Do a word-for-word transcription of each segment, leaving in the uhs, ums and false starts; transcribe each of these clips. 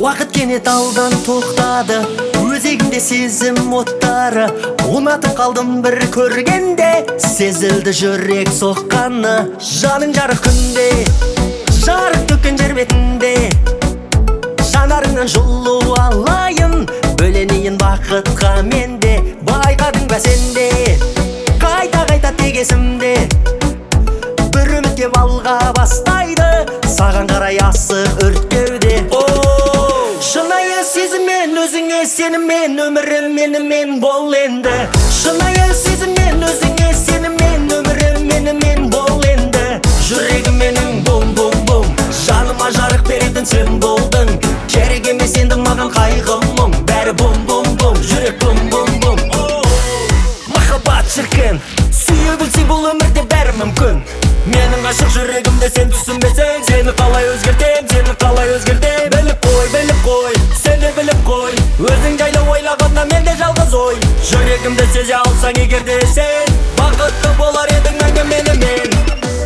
Уақыт кенет алдан тоқтады, өзегімде сезім оттары. Ұнатып қалдым бір көргенде, сезілді жүрек соққаны. Жаның жарық күнде, жарық төккен жер бетінде, жанарыңнан жылу алайын, бөленейін бақытқа менде. Байқадың ба сенде, қайта-қайта тегесімде, бір үмітке алға бастайды, саған қарай асық өрткеуде. Шынайы сезіммен, өзіңе сеніммен, өмірім менімен бол енді. Шынайы сезіммен, өзіңе сеніммен, өмірім менімен бол енді. Жүрегім менің бум-бум-бум, жаныма жарық беретін сен болдың. Керек емес енді маған қайғы мұң, бәрі бум-бум-бум, жүрек бум-бум-бум. Махаббат шіркін, сүйе білсең бұл өмірде бәрі мүмкін. Менің ғашық жүрегімде сен түсінбесең, сені қалай өзгертем, сені қалай өзгертем. Біліп қой, біліп қой, сен де біліп қой, өзің жайлы ойлағанда мен де жалғыз ой. Жүрегімді сезе алсаң егерде сен, бақытты болар едің мәңгі менімен.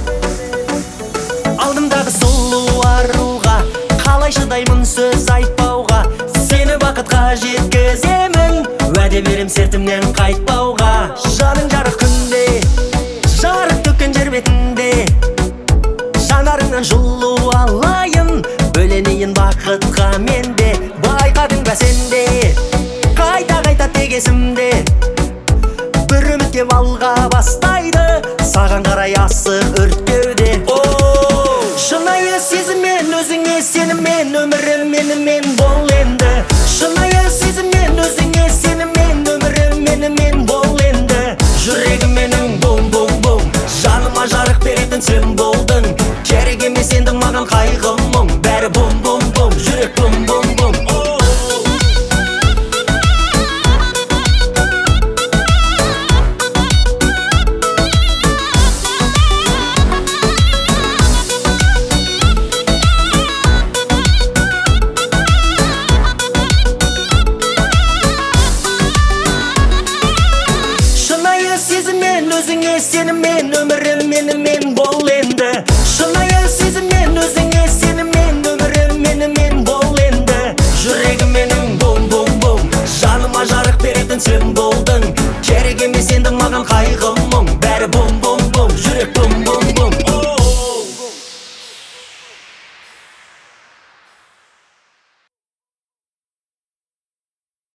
Алдымдағы сұлу аруға, қалай шыдаймын сөз айтпауға. Сені бақытқа жеткіземін, уәде берем сертімнен қайтпауға. Жаның жарық күнде, жарық төккен жер бетінде, жанарыңнан жылу алайын, бөленейін бақытқа менде. Байқадың ба сенде, қайта-қайта тегесімде, бір үмітке алға бастайды, саған қарай асық өрткеуде. Шынайы сезіммен, өзіңе сеніммен, өмірім менімен бол енді. Шынайы сезіммен, өзіңе сеніммен, өмірім менімен бол енді. Жүрегім менің бум-бум-бум, жаныма жарық беретін сен болдың. Керек емес енді маған қайғы мұң, бәрі бум-бум-бум, жүрек бум-бум-бум. Шынайы сезіммен, өзіңе сеніммен, өмірім менімен